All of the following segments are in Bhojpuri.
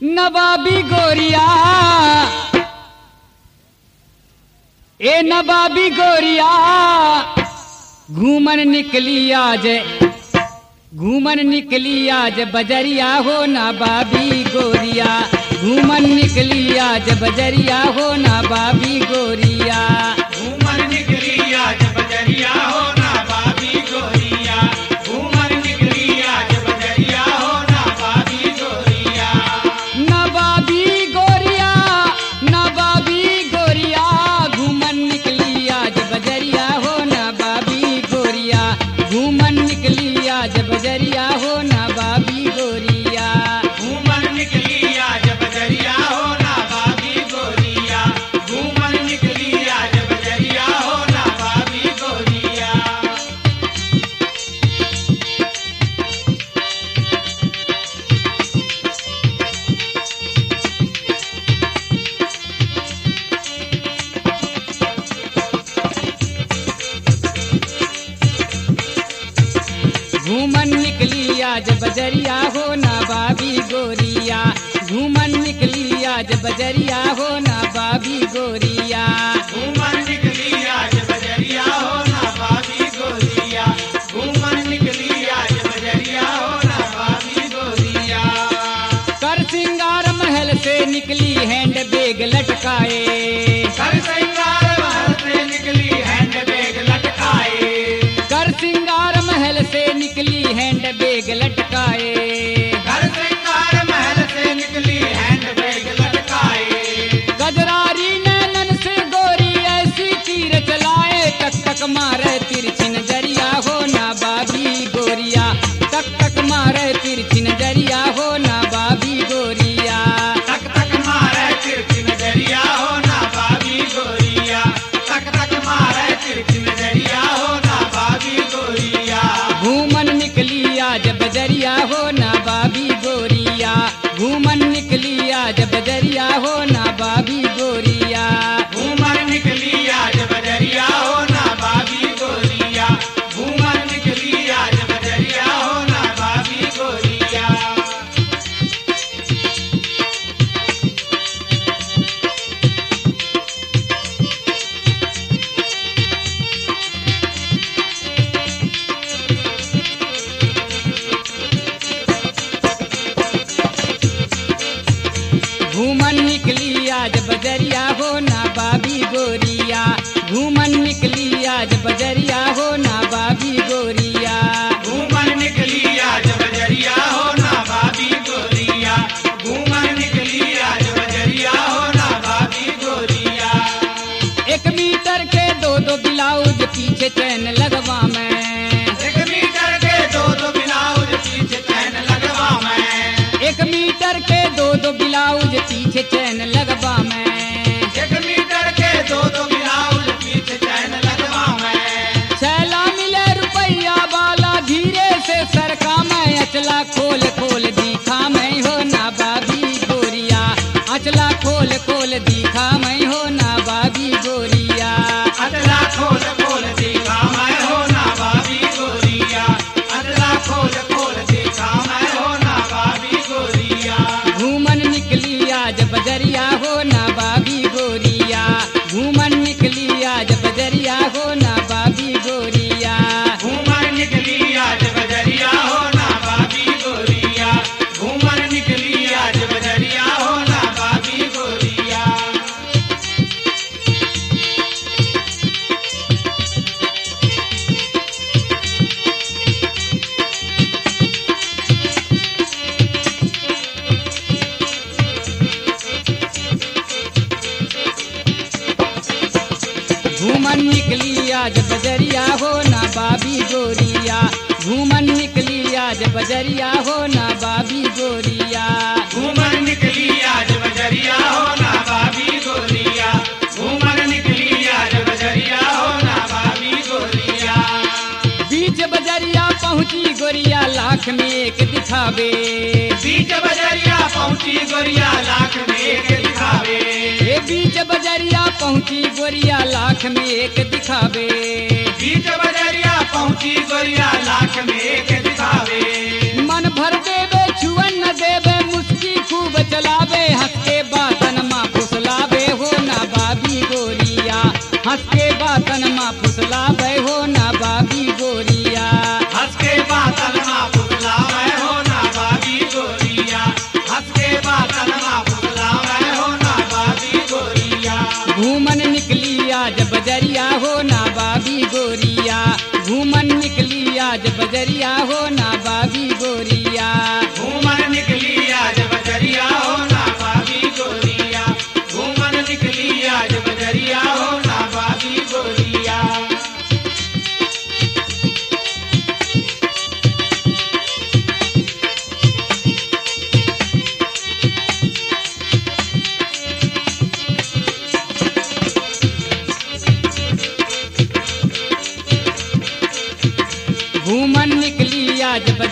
नवाबी गोरिया ए नवाबी गोरिया घूमन निकली आज बजरिया हो नवाबी गोरिया घूमन निकली आज बजरिया हो नवाबी गोरिया घूमन निकली आज बजरिया हो नवाबी गोरिया घूमन निकली आज बजरिया हो नवाबी गोरिया नवाबी गोरिया घूमन निकली आज बजरिया हो नवाबी गोरिया घूमन निकली आज बजरिया हो नवाबी गोरिया घूमन निकली आज बजरिया हो नवाबी गोरिया घूमन निकली आज बजरिया हो नवाबी गोरिया घूमन निकली आज बजरिया हो नवाबी गोरिया घूमन निकली आज बजरिया हो नवाबी गोरिया घूमन निकली आज बजरिया हो नवाबी गोरिया घूमन निकली आज बजरिया हो नवाबी गोरिया कर सिंगार महल से निकली हैंड बैग लटकाए कर सिंगार महल से निकली हैंड बैग लटकाए कर सिंगार महल से निकली हैंड बैग लटकाए कर सिंगार महल से निकली हैंड बैग लटकाए गजरारी नैनन से गोरी ऐसी तीर चलाए टक टक मारे तिरछी नजरिया हो नवाबी गोरिया टक टक मारे तिरछी नजरिया हो नवाबी गोरिया तक तक मारे तिरछी नजरिया हो नवाबी गोरिया तक तक मारे तिरछी नजरिया हो नवाबी गोरिया घूमन निकली आज बजरिया हो नवाबी गोरिया घूमन निकली आज बजरिया हो नवाबी गोरिया घूमर निकली आज बजरिया हो नवाबी गोरिया घूमर निकली आज बजरिया हो नवाबी गोरिया घूमन निकली आज बजरिया हो नवाबी गोरिया घूमन निकली आज बजरिया हो नवाबी गोरिया घूमर निकली आज बजरिया हो नवाबी गोरिया घूमर निकली आज बजरिया हो नवाबी गोरिया 1 मीटर के दो ब्लाउज पीछे चैन लगवा मैं 1 मीटर के दो ब्लाउज पीछे चैन लगवा मैं 1 मीटर के दो ब्लाउज पीछे चैन लगवा मैं 1 मीटर के दो ब्लाउज पीछे चैन लगवा मैं छैला मिले रुपया वाला धीरे से सरका मैं अचला खोल खोल दिखा मैं हो नवाबी गोरिया अचला खोल खोल दिखा मैं हो नवाबी गोरिया अदला खोल खोल देखा मैं हो नवाबी गोरिया अदला खोल खोल देखा मैं हो नवाबी गोरिया घूमन निकली आज बजरिया हो नवाबी गोरिया घूमन निकली आज बजरिया हो नवाबी गोरिया घूमर निकली आज बजरिया हो नवाबी गोरिया घूमर निकली आज बजरिया हो नवाबी गोरिया घूमन निकली आज बजरिया हो नवाबी गोरिया घूमन निकली आज बजरिया हो नवाबी गोरिया घूमर निकली आज बजरिया हो नवाबी गोरिया घूमर निकली आज बजरिया हो नवाबी गोरिया बीच बजरिया पहुंची गोरिया लाख में एक दिखावे बीच बजरिया पहुंची गोरिया लाख में एक दिखावे ये बीच बजरिया पहुंची गोरिया लाख में एक दिखावे बीच बजरिया पहुंची गोरिया लाख में एक दिखावे मन भर देवे छुअन न देवे मुस्की खूब चला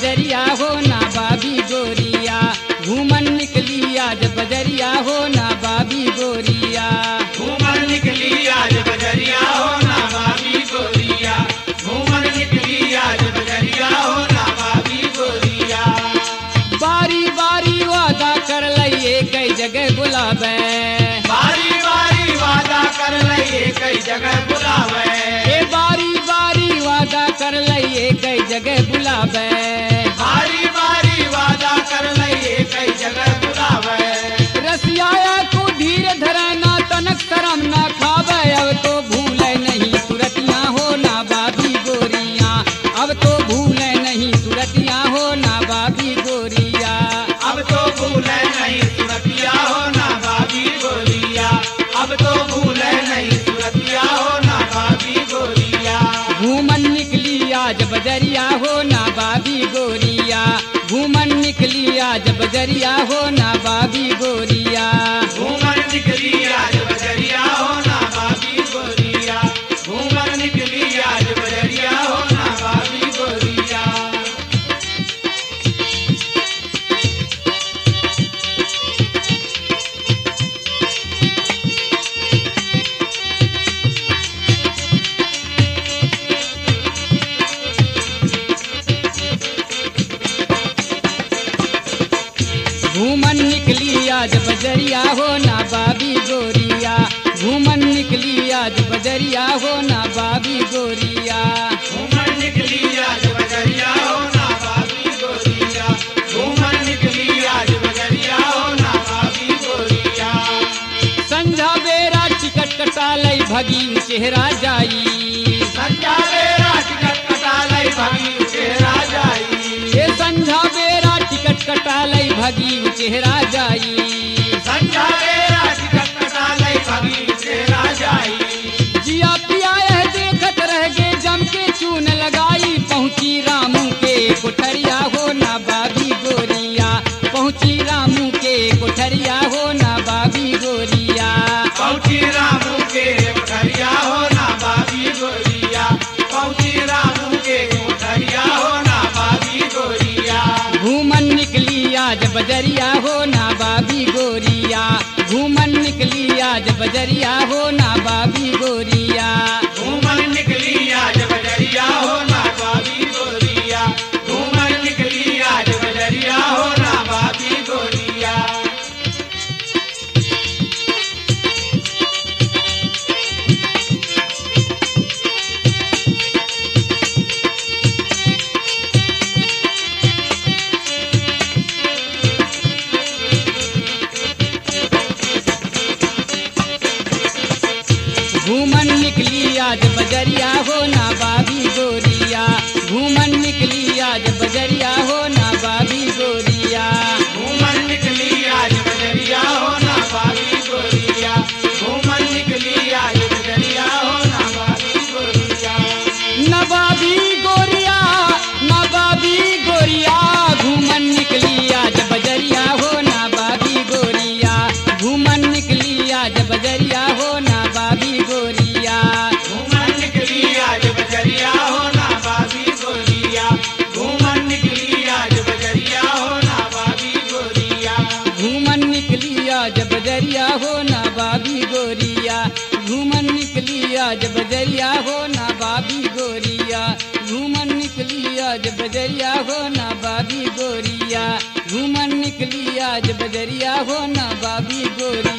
बजरिया हो ना बाबी गोरिया घूमन निकली आज बजरिया हो ना बाबी गोरिया घूमर निकली आज बजरिया हो ना बाबी गोरिया घूमर निकली आज बजरिया हो ना बाबी गोरिया बारी बारी वादा कर लइए कई जगह बुलावे बारी बारी वादा कर लइए कई जगह बुलावे ए बारी बारी वादा कर लइए कई जगह बुलावे बारी बारी वादा कर लइए कई जगह बुलावे रसियाया को धीरे धरना तनक शरम ना खावे अब तो भूले नहीं सुरतियां हो ना बाबी गोरिया अब तो भूले नहीं सुरतियां हो ना बाबी गोरिया अब तो भूले नहीं सुरतिया हो ना बाबी गोरिया अब तो भूले नहीं सुरतिया हो ना बाबी गोरिया घूमन निकली आज बजरिया हो ना बाबी गोरिया घूमन निकली आज बजरिया हो ना बाबी गोरिया घूमर निकली आज बजरिया हो ना बाबी गोरिया घूमर निकली आज बजरिया हो ना बाबी गोरिया घूमन निकली आज बजरिया हो ना बाबी गोरिया घूमन निकली आज बजरिया हो ना बाबी गोरिया घूमर निकली आज बजरिया हो ना बाबी गोरिया घूमर निकली आज बजरिया हो ना बाबी गोरिया संझा बेरा टिकट कटा लई भगी चेहरा जाई संजा बेरा टिकट कटा लई भगी चेहरा जाई ए संझा बेरा टिकट कटा लई भगी चेहरा जाई संजा बेरा टिकट कटा लई भगी चेहरा जाई जिया पिया यह देखत रह गे जम के चून लगाई पहुंची रामू के कोठरिया हो ना बाबी गोरिया पहुंची रामू के कोठरिया हो ना बाबी गोरिया पहुंची रामू के कोठरिया हो ना बाबी गोरिया पहुंची रामू के कोठरिया हो ना बाबी गोरिया घूमन निकली आज बजरिया हो ना बाबी गोरिया घूमन निकली आज बजरिया हो ना बाबी गोरिया घूमर निकली आज बजरिया हो ना बाबी गोरिया घूमर निकली आज बजरिया हो ना बाबी गोरिया घूमन निकली आज बजरिया हो ना बाबी गोरिया घूमन निकली आज बजरिया हो ना बाबी गोरिया घूमर निकली आज बजरिया हो ना बाबी गोरिया घूमर निकली आज बजरिया हो ना बाबी गोरिया ना बाबी गोरिया ना बाबी गोरिया घूमन निकली आज बजरिया हो ना बाबी गोरिया घूमन निकली आज बजरिया हो ना बाबी गोरिया घूमर निकली आज बजरिया हो ना बाबी गोरिया घूमर निकली आज बजरिया हो ना बाबी गोरिया घूमन निकली आज बजरिया हो ना बाबी गोरिया घूमन निकली आज बजरिया हो ना बाबी गोरिया घूमन निकली आज बजरिया हो ना बाबी गोरिया घूमन निकली आज बजरिया हो ना बाबी गोरिया